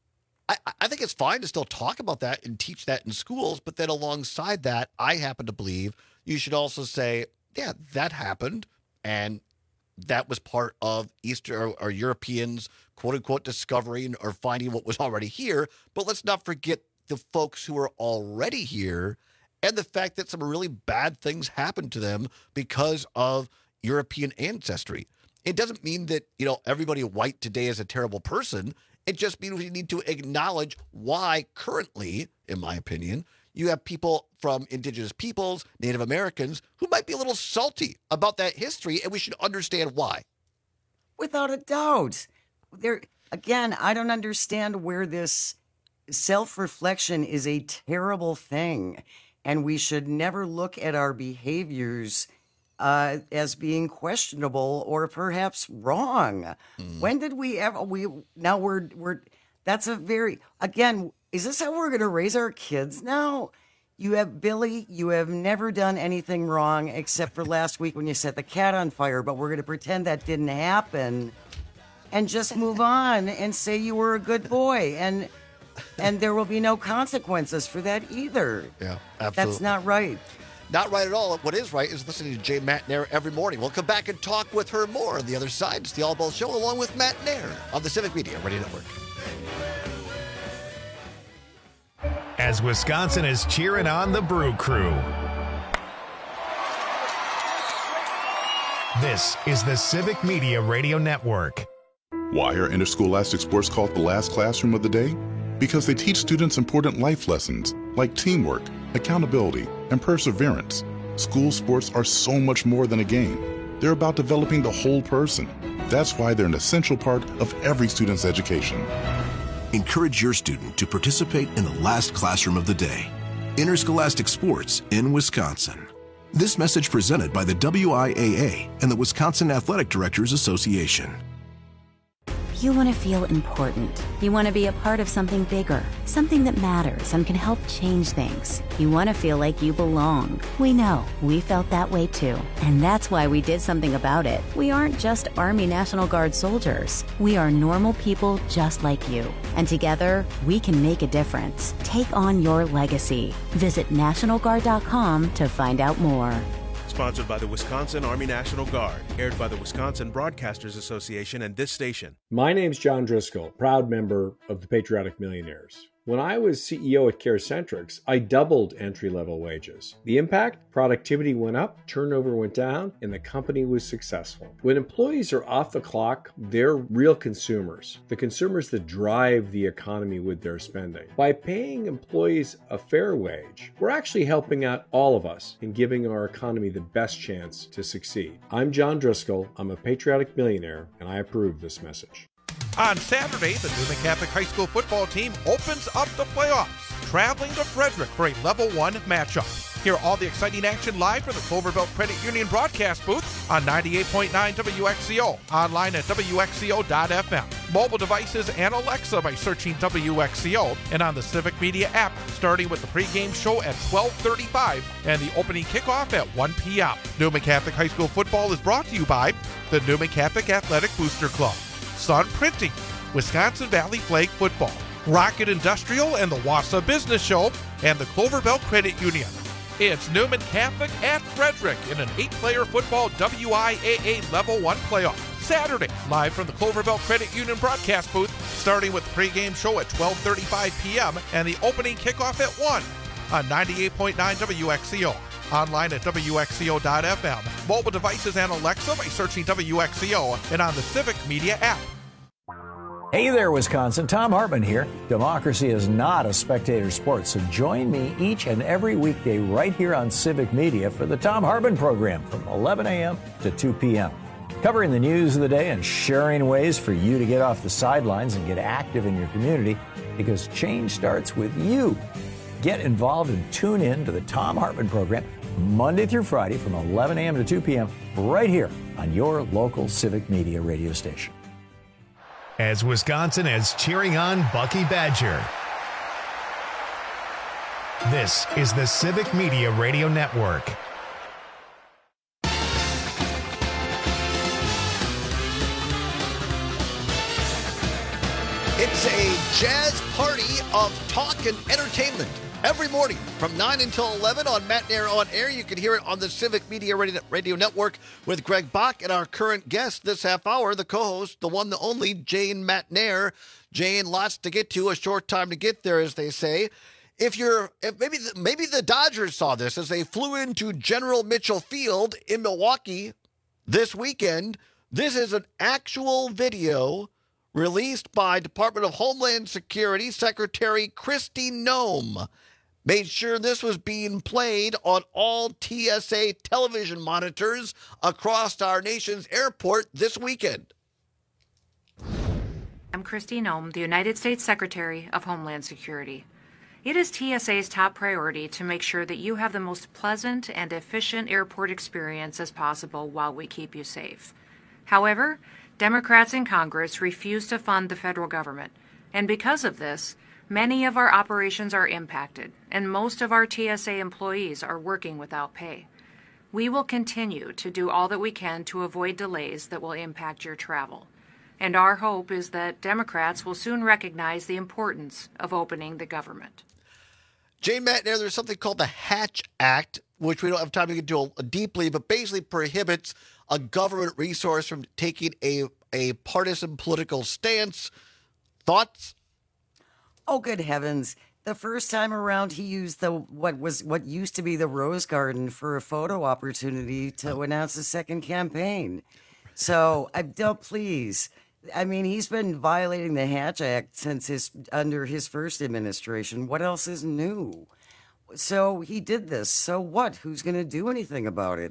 I think it's fine to still talk about that and teach that in schools. But then alongside that, I happen to believe you should also say, yeah, that happened. And that was part of Eastern or Europeans, quote unquote, discovering or finding what was already here. But let's not forget the folks who are already here and the fact that some really bad things happened to them because of European ancestry. It doesn't mean that, everybody white today is a terrible person. It just means we need to acknowledge why currently, in my opinion, you have people from indigenous peoples, Native Americans, who might be a little salty about that history, and we should understand why. Without a doubt. Again, I don't understand where this self-reflection is a terrible thing, and we should never look at our behaviors as being questionable or perhaps wrong. When did we ever? That's a very, again, is this how we're going to raise our kids now? You have Billy, you have never done anything wrong except for last week when you set the cat on fire, but we're going to pretend that didn't happen and just move on and say you were a good boy. And there will be no consequences for that either. Yeah, absolutely. That's not right. Not right at all. What is right is listening to Jay Matt Nair every morning. We'll come back and talk with her more on the other side. It's the All Ball Show along with Matt Nair on the Civic Media Radio Network. As Wisconsin is cheering on the Brew Crew. This is the Civic Media Radio Network. Why are interscholastic sports called the last classroom of the day? Because they teach students important life lessons like teamwork, accountability, and perseverance. School sports are so much more than a game. They're about developing the whole person. That's why they're an essential part of every student's education. Encourage your student to participate in the last classroom of the day. Interscholastic Sports in Wisconsin. This message presented by the WIAA and the Wisconsin Athletic Directors Association. You want to feel important. You want to be a part of something bigger, something that matters and can help change things. You want to feel like you belong. We know. We felt that way too. And that's why we did something about it. We aren't just Army National Guard soldiers. We are normal people just like you. And together, we can make a difference. Take on your legacy. Visit NationalGuard.com to find out more. Sponsored by the Wisconsin Army National Guard, aired by the Wisconsin Broadcasters Association and this station. My name's John Driscoll, proud member of the Patriotic Millionaires. When I was CEO at CareCentrix, I doubled entry-level wages. The impact? Productivity went up, turnover went down, and the company was successful. When employees are off the clock, they're real consumers, the consumers that drive the economy with their spending. By paying employees a fair wage, we're actually helping out all of us in giving our economy the best chance to succeed. I'm John Driscoll, I'm a Patriotic Millionaire, and I approve this message. On Saturday, the Newman Catholic High School football team opens up the playoffs, traveling to Frederick for a Level 1 matchup. Hear all the exciting action live from the Clover Belt Credit Union broadcast booth on 98.9 WXCO, online at WXCO.FM, mobile devices and Alexa by searching WXCO, and on the Civic Media app, starting with the pregame show at 12:35 and the opening kickoff at 1 p.m. Newman Catholic High School football is brought to you by the Newman Catholic Athletic Booster Club, Sun Printing, Wisconsin Valley Flag Football, Rocket Industrial and the Wausau Business Show, and the Clover Belt Credit Union. It's Newman Catholic at Frederick in an 8-player football WIAA Level 1 playoff. Saturday, live from the Clover Belt Credit Union broadcast booth, starting with the pregame show at 12:35 p.m. and the opening kickoff at 1 on 98.9 WXCO. Online at WXCO.FM, mobile devices and Alexa by searching WXCO, and on the Civic Media app. Hey there, Wisconsin. Tom Hartman here. Democracy is not a spectator sport, so join me each and every weekday right here on Civic Media for the Tom Hartman program from 11 a.m. to 2 p.m. Covering the news of the day and sharing ways for you to get off the sidelines and get active in your community, because change starts with you. Get involved and tune in to the Tom Hartman program Monday through Friday from 11 a.m. to 2 p.m. right here on your local Civic Media radio station. As Wisconsin is cheering on Bucky Badger. This is the Civic Media Radio Network. It's a jazz party of talk and entertainment. Every morning from 9 until 11 on Matt Nair On Air. You can hear it on the Civic Media Radio Network with Greg Bach and our current guest this half hour, the co-host, the one, the only, Jane Matt Nair. Jane, lots to get to, a short time to get there, as they say. If maybe the Dodgers saw this as they flew into General Mitchell Field in Milwaukee this weekend. This is an actual video released by Department of Homeland Security Secretary Kristi Noem. Made sure this was being played on all TSA television monitors across our nation's airport this weekend. I'm Kristi Noem, the United States Secretary of Homeland Security. It is TSA's top priority to make sure that you have the most pleasant and efficient airport experience as possible while we keep you safe. However, Democrats in Congress refuse to fund the federal government, and because of this, many of our operations are impacted, and most of our TSA employees are working without pay. We will continue to do all that we can to avoid delays that will impact your travel. And our hope is that Democrats will soon recognize the importance of opening the government. Jane Matt Nair, there's something called the Hatch Act, which we don't have time to get into deeply, but basically prohibits a government resource from taking a partisan political stance. Thoughts? Oh, good heavens. The first time around, he used what used to be the Rose Garden for a photo opportunity to announce a second campaign. So, please. I mean, he's been violating the Hatch Act since under his first administration. What else is new? So he did this. So what? Who's going to do anything about it?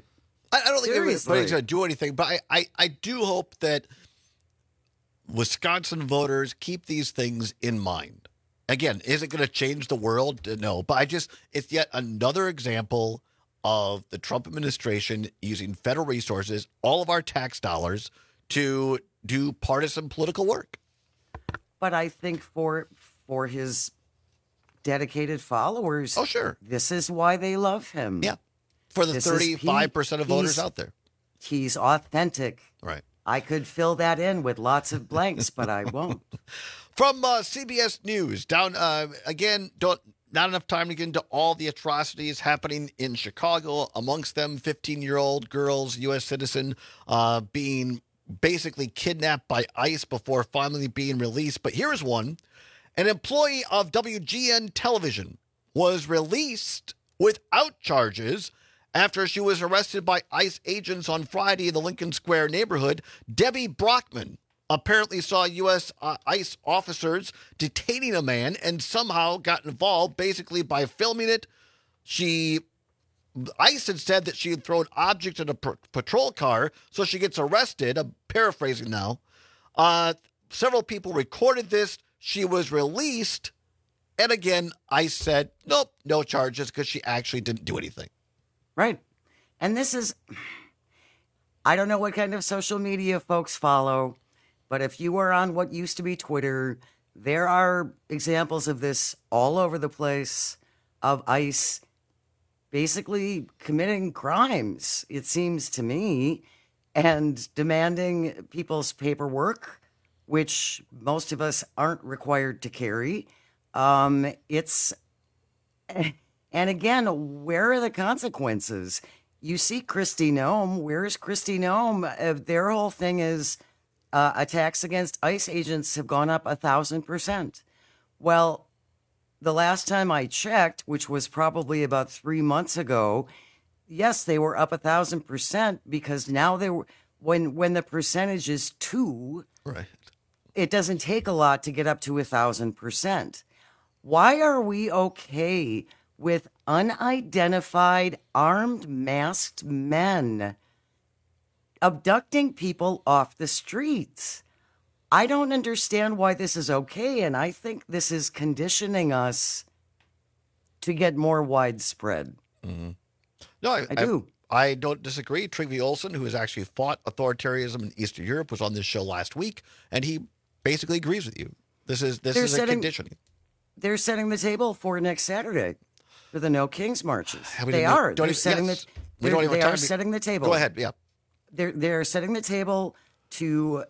I don't think anybody's Seriously. going to do anything, but I do hope that Wisconsin voters keep these things in mind. Again, is it going to change the world? No, but it's yet another example of the Trump administration using federal resources, all of our tax dollars, to do partisan political work. But I think for his dedicated followers, oh sure, this is why they love him. Yeah, for the 35% of voters out there, he's authentic. Right. I could fill that in with lots of blanks, but I won't. From CBS News, down again. Not enough time to get into all the atrocities happening in Chicago. Amongst them, 15-year-old girls, U.S. citizen, being basically kidnapped by ICE before finally being released. But here's one. An employee of WGN Television was released without charges after she was arrested by ICE agents on Friday in the Lincoln Square neighborhood. Debbie Brockman apparently saw U.S. ICE officers detaining a man and somehow got involved basically by filming it. ICE had said that she had thrown objects in a patrol car, so she gets arrested. I'm paraphrasing now. Several people recorded this. She was released. And again, ICE said, nope, no charges because she actually didn't do anything. Right. And this is, I don't know what kind of social media folks follow, but if you are on what used to be Twitter, there are examples of this all over the place, of ICE basically committing crimes, it seems to me, and demanding people's paperwork, which most of us aren't required to carry. And again, where are the consequences? You see Kristi Noem. Where is Kristi Noem? Their whole thing is attacks against ICE agents have gone up 1,000%. Well, the last time I checked, which was probably about 3 months ago, yes, they were up 1,000% because now they were when the percentage is 2, right? It doesn't take a lot to get up to 1,000%. Why are we okay with unidentified, armed, masked men abducting people off the streets? I don't understand why this is okay, and I think this is conditioning us to get more widespread. Mm-hmm. No, I do. I don't disagree. Trygve Olsen, who has actually fought authoritarianism in Eastern Europe, was on this show last week, and he basically agrees with you. This is a conditioning. They're setting the table for next Saturday for the No Kings marches. They are. They're setting the table. Go ahead. Yeah. They're setting the table to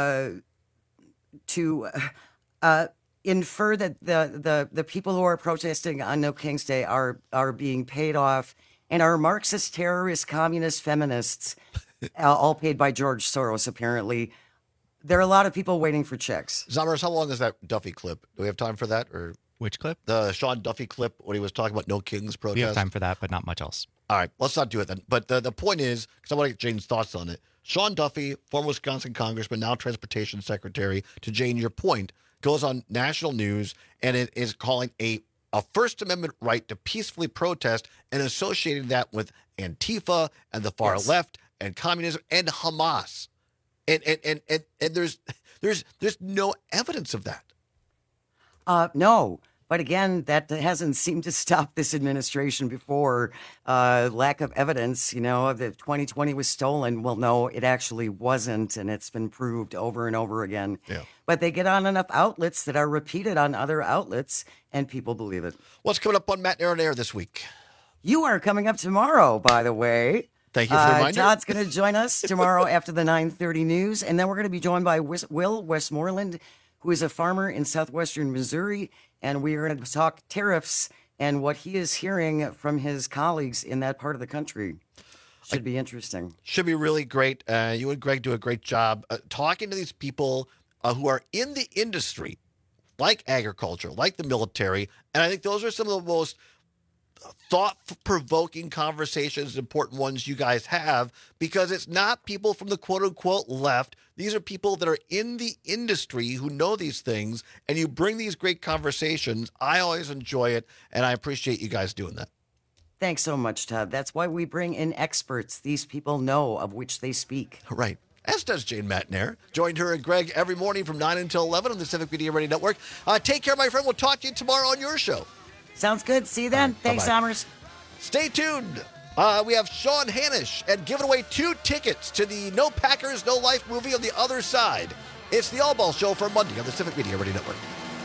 infer that the people who are protesting on No King's Day are being paid off and are Marxist, terrorist, communist, feminists, all paid by George Soros, apparently. There are a lot of people waiting for checks. Zommers, how long is that Duffy clip? Do we have time for that? Or which clip? The Sean Duffy clip when he was talking about No Kings protest. We have time for that, but not much else. All right, let's not do it then. But the point is, because I want to get Jane's thoughts on it. Sean Duffy, former Wisconsin congressman, now transportation secretary, to Jane, your point, goes on national news and it is calling a First Amendment right to peacefully protest and associating that with Antifa and the far left and communism and Hamas. And there's no evidence of that. No. But again, that hasn't seemed to stop this administration before. Lack of evidence, that 2020 was stolen. Well, no, it actually wasn't, and it's been proved over and over again. Yeah. But they get on enough outlets that are repeated on other outlets, and people believe it. What's coming up on Matt and Aaron Air this week? You are coming up tomorrow, by the way. Thank you for the reminder. Todd's going to join us tomorrow after the 9:30 news, and then we're going to be joined by Will Westmoreland, who is a farmer in southwestern Missouri, and we are going to talk tariffs and what he is hearing from his colleagues in that part of the country. Should be interesting. Should be really great. You and Greg do a great job talking to these people who are in the industry, like agriculture, like the military, and I think those are some of the most thought-provoking conversations, important ones you guys have, because it's not people from the quote-unquote left. These are people that are in the industry who know these things, and you bring these great conversations. I always enjoy it, and I appreciate you guys doing that. Thanks so much, Todd. That's why we bring in experts. These people know of which they speak. Right. As does Jane Matnair. Joined her and Greg every morning from 9 until 11 on the Civic Media Radio Network. Take care, my friend. We'll talk to you tomorrow on your show. Sounds good. See you then. Thanks, bye-bye. Summers. Stay tuned. We have Sean Hannish and giving away 2 tickets to the No Packers, No Life movie on the other side. It's the All Ball Show for Monday on the Civic Media Radio Network.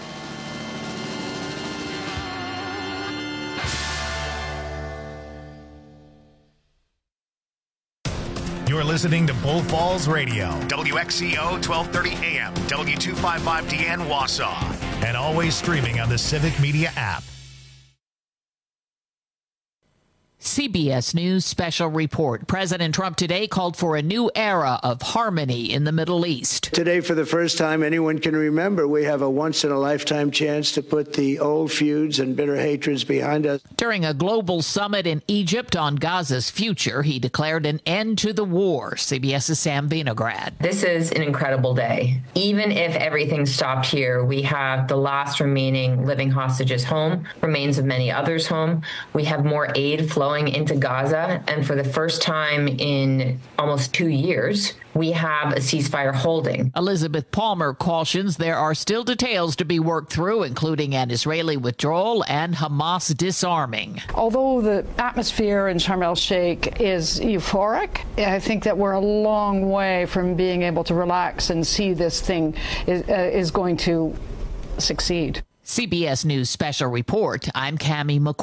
You're listening to Bull Falls Radio, WXCO 1230 AM, W255DN Wausau, and always streaming on the Civic Media app. CBS News special report. President Trump today called for a new era of harmony in the Middle East. Today, for the first time anyone can remember, we have a once-in-a-lifetime chance to put the old feuds and bitter hatreds behind us. During a global summit in Egypt on Gaza's future, he declared an end to the war. CBS's Sam Vinograd. This is an incredible day. Even if everything stopped here, we have the last remaining living hostages home, remains of many others home. We have more aid flowing into Gaza, and for the first time in almost 2 years, we have a ceasefire holding. Elizabeth Palmer cautions there are still details to be worked through, including an Israeli withdrawal and Hamas disarming. Although the atmosphere in Sharm el-Sheikh is euphoric, I think that we're a long way from being able to relax and see this thing is going to succeed. CBS News special report. I'm Cammie McCoy.